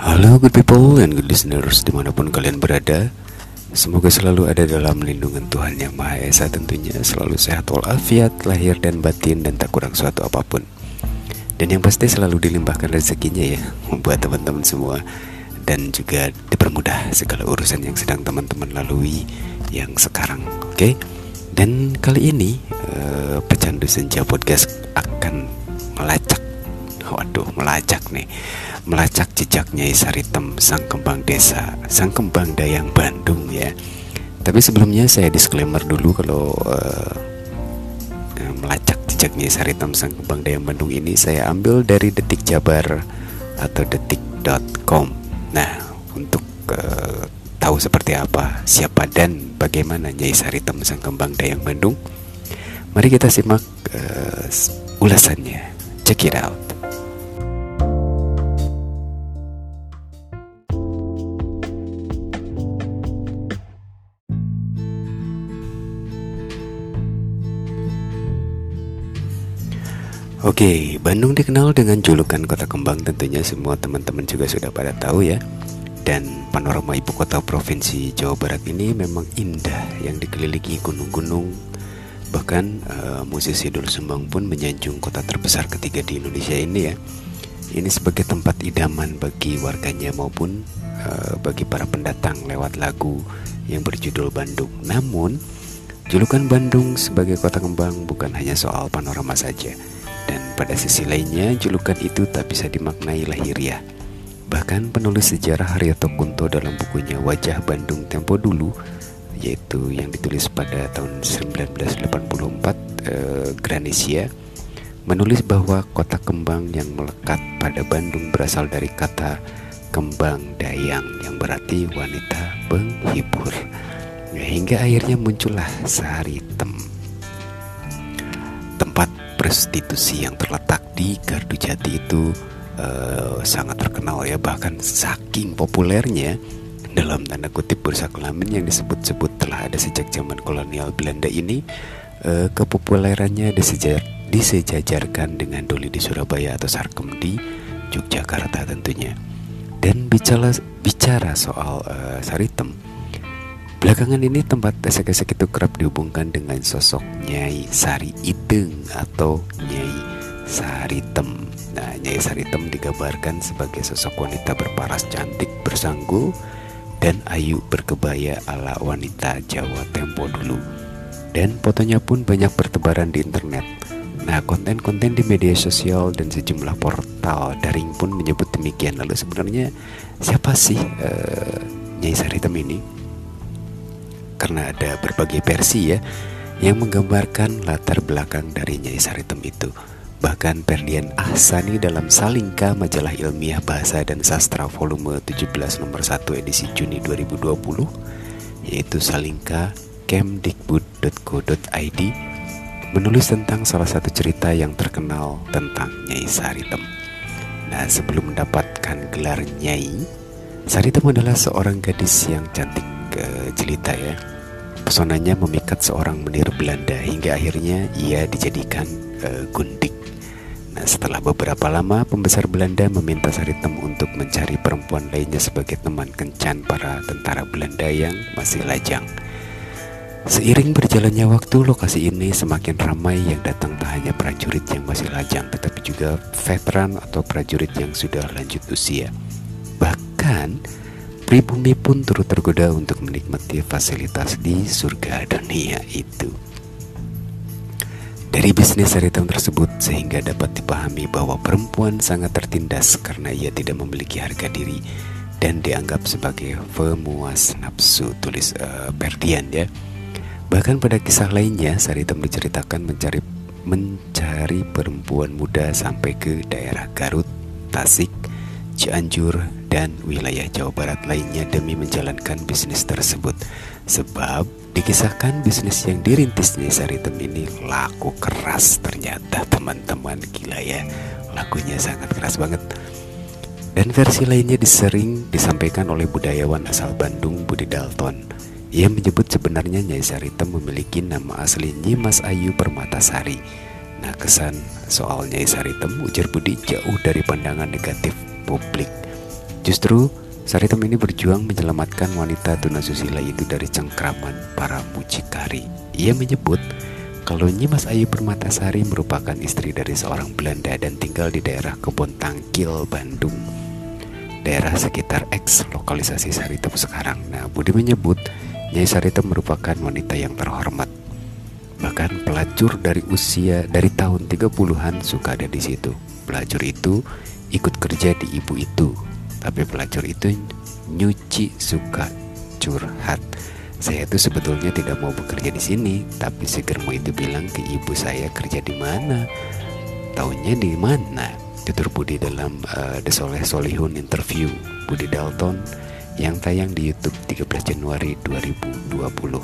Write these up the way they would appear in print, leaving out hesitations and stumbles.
Halo good people and good listeners dimanapun kalian berada. Semoga selalu ada dalam lindungan Tuhan Yang Maha Esa tentunya. Selalu sehat walafiat, lahir dan batin, dan tak kurang suatu apapun. Dan yang pasti selalu dilimpahkan rezekinya ya buat teman-teman semua. Dan juga dipermudah segala urusan yang sedang teman-teman lalui yang sekarang. Oke? Dan kali ini Pecandu Senja Podcast akan melacak jejak Nyai Saritem, sang kembang desa, sang kembang dayang Bandung ya. Tapi sebelumnya saya disclaimer dulu kalau melacak jejak Nyai Saritem, sang kembang dayang Bandung ini saya ambil dari Detik Jabar atau detik.com. Nah, untuk tahu seperti apa, siapa dan bagaimana Nyai Saritem, sang kembang dayang Bandung, mari kita simak ulasannya. Check it out. Oke, Bandung dikenal dengan julukan kota kembang, tentunya semua teman-teman juga sudah pada tahu ya. Dan panorama ibu kota provinsi Jawa Barat ini memang indah, yang dikelilingi gunung-gunung. Bahkan musisi Doel Sumbang pun menyanjung kota terbesar ketiga di Indonesia ini ya. Ini sebagai tempat idaman bagi warganya maupun bagi para pendatang lewat lagu yang berjudul Bandung. Namun, julukan Bandung sebagai kota kembang bukan hanya soal panorama saja. Dan pada sisi lainnya, julukan itu tak bisa dimaknai lahiriah. Bahkan penulis sejarah Haryoto Kunto dalam bukunya Wajah Bandung Tempo Dulu, yaitu yang ditulis pada tahun 1984, Granesia, menulis bahwa kota kembang yang melekat pada Bandung berasal dari kata kembang dayang yang berarti wanita penghibur. Hingga akhirnya muncullah Saritem, tempat prostitusi yang terletak di Gardu Jati itu sangat terkenal ya. Bahkan saking populernya, dalam tanda kutip, bursa kelamin yang disebut-sebut telah ada sejak zaman kolonial Belanda ini, kepopulerannya disejajarkan dengan Doli di Surabaya atau Sarkem di Yogyakarta tentunya. Dan bicara soal Saritem, belakangan ini tempat esek-esek itu kerap dihubungkan dengan sosok Nyai Sari Iteng atau Nyai Saritem. Nah, Nyai Saritem digambarkan sebagai sosok wanita berparas cantik, bersanggul, dan ayu berkebaya ala wanita Jawa tempo dulu. Dan fotonya pun banyak bertebaran di internet. Nah, konten-konten di media sosial dan sejumlah portal daring pun menyebut demikian. Lalu sebenarnya siapa sih Nyai Saritem ini? Karena ada berbagai versi ya yang menggambarkan latar belakang dari Nyai Saritem itu. Bahkan Ferdian Ahsani dalam Salingka, majalah ilmiah bahasa dan sastra volume 17 nomor 1 edisi Juni 2020, yaitu Salingka kemdikbud.go.id, menulis tentang salah satu cerita yang terkenal tentang Nyai Saritem. Nah, sebelum mendapatkan gelar Nyai, Saritem adalah seorang gadis yang cantik jelita ya. Pesonanya memikat seorang menir Belanda hingga akhirnya ia dijadikan gundik. Nah, setelah beberapa lama, pembesar Belanda meminta Saritem untuk mencari perempuan lainnya sebagai teman kencan para tentara Belanda yang masih lajang. Seiring berjalannya waktu, lokasi ini semakin ramai, yang datang tak hanya prajurit yang masih lajang, tetapi juga veteran atau prajurit yang sudah lanjut usia. Bahkan pribumi pun turut tergoda untuk menikmati fasilitas di surga dunia itu. Dari bisnis Saritem tersebut sehingga dapat dipahami bahwa perempuan sangat tertindas karena ia tidak memiliki harga diri dan dianggap sebagai pemuas nafsu, tulis Ferdian ya. Bahkan pada kisah lainnya, Saritem diceritakan mencari perempuan muda sampai ke daerah Garut, Tasik, Cianjur, dan wilayah Jawa Barat lainnya demi menjalankan bisnis tersebut. Sebab dikisahkan bisnis yang dirintis Nyai Saritem ini laku keras ternyata, teman-teman. Gila ya, lakunya sangat keras banget. Dan versi lainnya sering disampaikan oleh budayawan asal Bandung, Budi Dalton. Ia menyebut sebenarnya Nyai Saritem memiliki nama asli Nyimas Ayu Permatasari. Nah, kesan soal Nyai Saritem, ujar Budi, jauh dari pandangan negatif publik. Justru Saritem ini berjuang menyelamatkan wanita tunasusila itu dari cengkraman para mucikari. Ia menyebut kalau Nyimas Ayu Permatasari merupakan istri dari seorang Belanda dan tinggal di daerah Kebon Tangkil, Bandung, daerah sekitar eks lokalisasi Saritem sekarang. Nah, Budi menyebut Nyai Saritem merupakan wanita yang terhormat. Bahkan pelacur dari tahun 30-an suka ada di situ. Pelacur itu ikut kerja di ibu itu, tapi pelacur itu nyuci, suka curhat. Saya itu sebetulnya tidak mau bekerja di sini, tapi si Germo itu bilang ke ibu saya kerja di mana. Taunya di mana? Tutur Budi dalam The Soleh Solihun interview Budi Dalton yang tayang di YouTube 13 Januari 2020.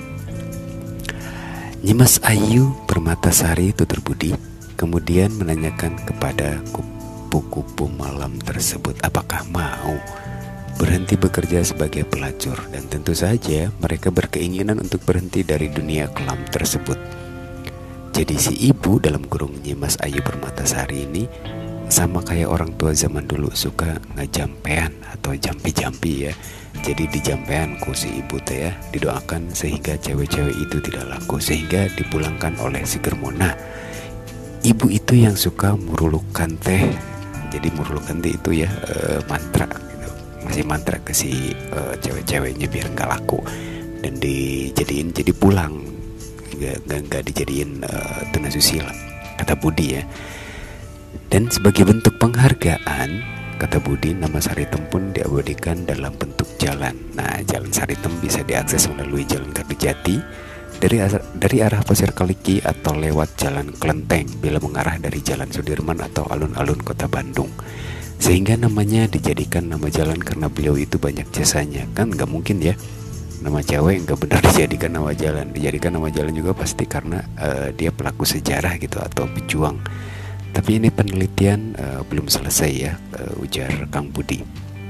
Nyimas Ayu Permatasari, tutur Budi, kemudian menanyakan kepada kupu-kupu malam tersebut apakah mau berhenti bekerja sebagai pelacur, dan tentu saja mereka berkeinginan untuk berhenti dari dunia kelam tersebut. Jadi si ibu dalam kurung Nyimas Ayu Permatasari ini sama kayak orang tua zaman dulu, suka ngejampean atau jampi-jampi ya. Jadi dijampean ku si ibu teh ya, didoakan sehingga cewek-cewek itu tidak laku, sehingga dipulangkan oleh si Germona. Ibu itu yang suka murulukan teh. Jadi murulukan teh itu ya mantra gitu. Masih mantra ke si cewek-ceweknya biar nggak laku, dan dijadiin jadi pulang, nggak dijadiin tunasusila, kata Budi ya. Dan sebagai bentuk penghargaan, kata Budi, nama Saritem pun diabadikan dalam bentuk jalan. Nah, jalan Saritem bisa diakses melalui Jalan Kardujati dari arah Pasir Kaliki atau lewat Jalan Kelenteng bila mengarah dari Jalan Sudirman atau alun-alun kota Bandung. Sehingga namanya dijadikan nama jalan karena beliau itu banyak jasanya. Kan nggak mungkin ya nama cewek nggak benar dijadikan nama jalan. Dijadikan nama jalan juga pasti karena dia pelaku sejarah gitu atau pejuang. Tapi ini penelitian belum selesai ya, ujar Kang Budi.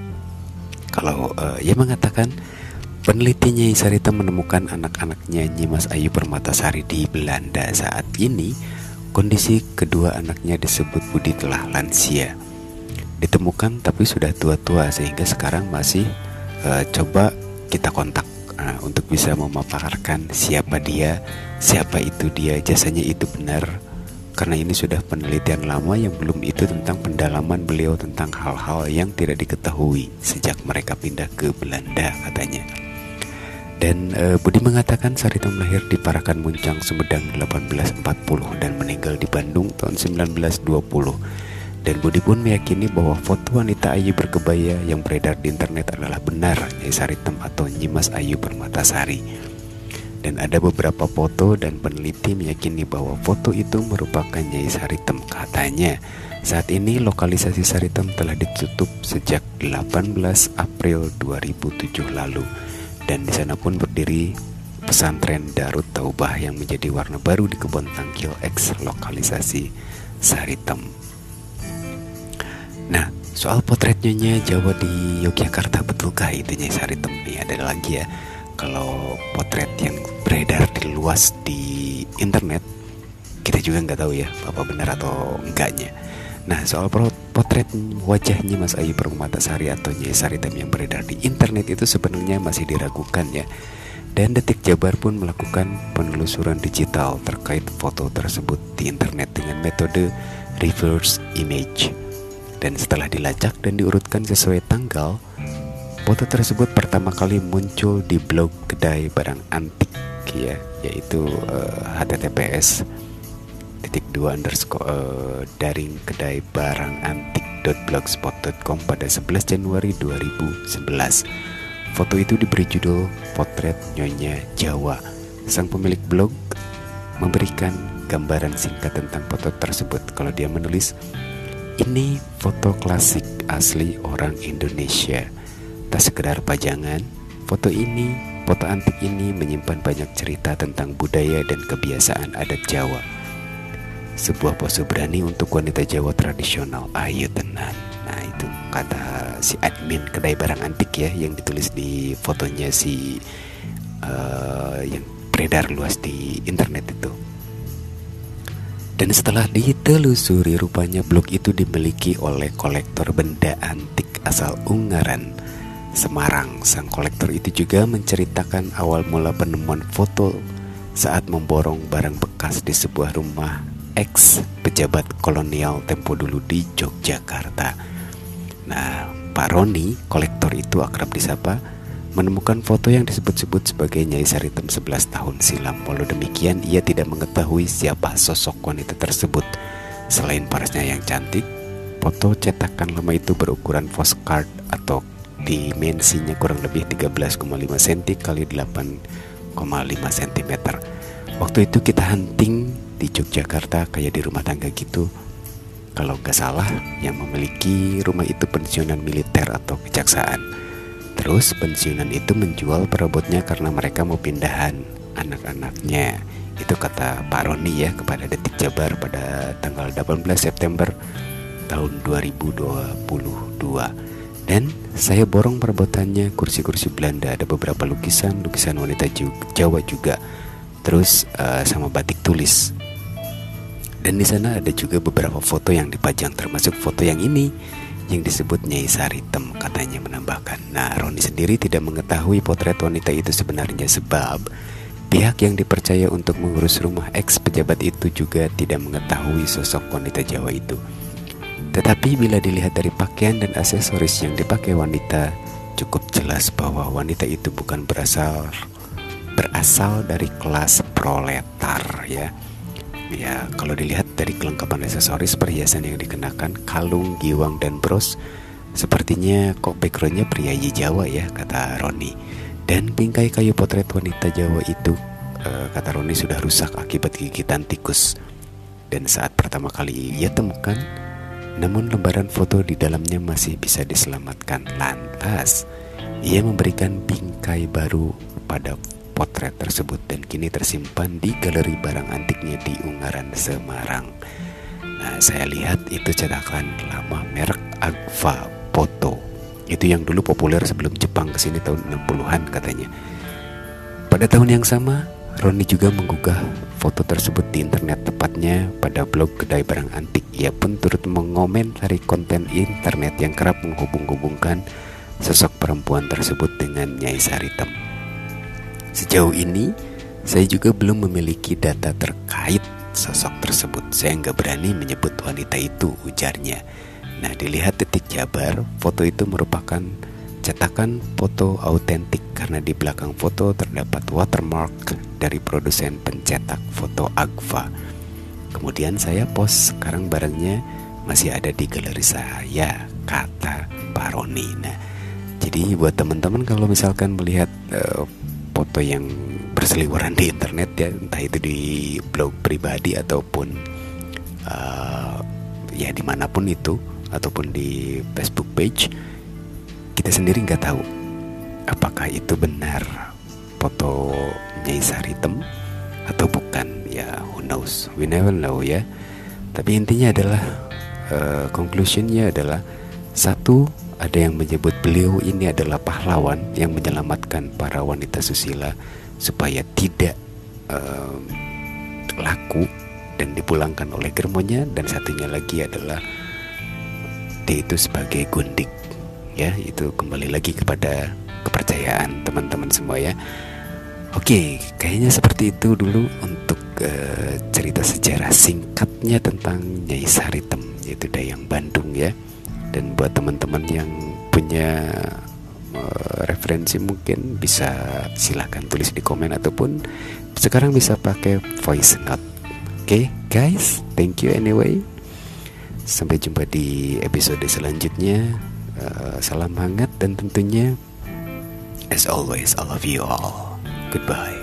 Kalau ia mengatakan peneliti Nyai Saritem menemukan anak-anaknya Nyimas Ayu Permatasari di Belanda. Saat ini kondisi kedua anaknya disebut Budi telah lansia. Ditemukan tapi sudah tua-tua, sehingga sekarang masih coba kita kontak untuk bisa memaparkan siapa dia, siapa itu dia, jasanya itu benar. Karena ini sudah penelitian lama yang belum itu tentang pendalaman beliau tentang hal-hal yang tidak diketahui sejak mereka pindah ke Belanda katanya. Dan Budi mengatakan Saritem lahir di Parakan Muncang, Sumedang 1840 dan meninggal di Bandung tahun 1920. Dan Budi pun meyakini bahwa foto wanita Ayu berkebaya yang beredar di internet adalah benar Nyai Saritem atau Nyimas Ayu Permatasari. Dan ada beberapa foto dan peneliti meyakini bahwa foto itu merupakan Nyai Saritem. Katanya saat ini lokalisasi Saritem telah ditutup sejak 18 April 2007 lalu, dan di sana pun berdiri pesantren Darut Taubah yang menjadi warna baru di Kebon Tangkil eks lokalisasi Saritem. Nah, soal potret Nyonya Jawa di Yogyakarta, betulkah itu Nyai Saritem? Nih ada lagi ya. Kalau potret yang beredar di luas di internet, kita juga nggak tahu ya apa benar atau enggaknya. Nah, soal potret wajahnya Mas Ayu Permatasari atau Nyai Saritem yang beredar di internet itu sebenarnya masih diragukan ya. Dan Detik Jabar pun melakukan penelusuran digital terkait foto tersebut di internet dengan metode reverse image. Dan setelah dilacak dan diurutkan sesuai tanggal, foto tersebut pertama kali muncul di blog kedai barang antik ya, yaitu https://daring kedai barang antik.blogspot.com pada 11 Januari 2011. Foto itu diberi judul Potret Nyonya Jawa. Sang pemilik blog memberikan gambaran singkat tentang foto tersebut. Kalau dia menulis, ini foto klasik asli orang Indonesia. Tak sekedar pajangan, foto antik ini menyimpan banyak cerita tentang budaya dan kebiasaan adat Jawa. Sebuah pose berani untuk wanita Jawa tradisional. Ayo tenan. Nah itu kata si admin kedai barang antik ya, yang ditulis di fotonya si yang beredar luas di internet itu. Dan setelah ditelusuri, rupanya blog itu dimiliki oleh kolektor benda antik asal Ungaran, Semarang. Sang kolektor itu juga menceritakan awal mula penemuan foto saat memborong barang bekas di sebuah rumah ex pejabat kolonial tempo dulu di Yogyakarta. Nah, Pak Roni, kolektor itu akrab disapa, menemukan foto yang disebut-sebut sebagai Nyai Saritem 11 tahun silam. Walau demikian, ia tidak mengetahui siapa sosok wanita tersebut. Selain parasnya yang cantik, foto cetakan lama itu berukuran postcard atau dimensinya kurang lebih 13,5 cm kali 8,5 cm. Waktu itu kita hunting di Yogyakarta kayak di rumah tangga gitu. Kalau nggak salah, yang memiliki rumah itu pensiunan militer atau kejaksaan. Terus pensiunan itu menjual perabotnya karena mereka mau pindahan anak-anaknya. Itu kata Pak Roni ya kepada Detik Jabar pada tanggal 18 September tahun 2022. Dan saya borong perabotannya, kursi-kursi Belanda, ada beberapa lukisan wanita Jawa juga. Terus sama batik tulis. Dan di sana ada juga beberapa foto yang dipajang, termasuk foto yang ini yang disebut Nyai Saritem, katanya menambahkan. Nah, Roni sendiri tidak mengetahui potret wanita itu sebenarnya, sebab pihak yang dipercaya untuk mengurus rumah ex pejabat itu juga tidak mengetahui sosok wanita Jawa itu. Tetapi bila dilihat dari pakaian dan aksesoris yang dipakai wanita, cukup jelas bahwa wanita itu bukan berasal dari kelas proletar ya. Ya, kalau dilihat dari kelengkapan aksesoris, perhiasan yang dikenakan, kalung, giwang, dan bros, sepertinya kok backgroundnya pria Jawa ya, kata Roni. Dan bingkai kayu potret wanita Jawa itu, kata Roni, sudah rusak akibat gigitan tikus. Dan saat pertama kali ia temukan, namun lembaran foto di dalamnya masih bisa diselamatkan. Lantas, ia memberikan bingkai baru pada potret tersebut dan kini tersimpan di galeri barang antiknya di Ungaran, Semarang. Nah, saya lihat itu cetakan lama merek Agfa Foto. Itu yang dulu populer sebelum Jepang kesini tahun 60-an katanya. Pada tahun yang sama, Roni juga menggugah foto tersebut di internet, tepatnya pada blog kedai barang antik. Ia pun turut mengomentari konten internet yang kerap menghubung-hubungkan sosok perempuan tersebut dengan Nyai Saritem. Sejauh ini, saya juga belum memiliki data terkait sosok tersebut. Saya nggak berani menyebut wanita itu, ujarnya. Nah, dilihat Detik Jabar, foto itu merupakan cetakan foto autentik karena di belakang foto terdapat watermark dari produsen pencetak foto Agfa. Kemudian saya post, sekarang barangnya masih ada di galeri saya, kata Pak Roni. Nah, jadi buat teman-teman kalau misalkan melihat foto yang berseliweran di internet ya, entah itu di blog pribadi ataupun ya dimanapun itu, ataupun di Facebook page, kita sendiri nggak tahu apakah itu benar foto Nyai Saritem atau bukan. Ya, who knows, we never know ya. Tapi intinya adalah conclusionnya adalah satu, ada yang menyebut beliau ini adalah pahlawan yang menyelamatkan para wanita susila supaya tidak laku dan dipulangkan oleh germonya. Dan satunya lagi adalah dia itu sebagai gundik ya. Itu kembali lagi kepada kepercayaan teman-teman semua ya. Oke, kayaknya seperti itu dulu untuk cerita sejarah singkatnya tentang Nyai Saritem, yaitu Dayang Bandung ya. Dan buat teman-teman yang punya referensi mungkin bisa silahkan tulis di komen, ataupun sekarang bisa pakai voice note. Oke, guys, thank you anyway. Sampai jumpa di episode selanjutnya. Salam hangat dan tentunya as always I love you all. Goodbye.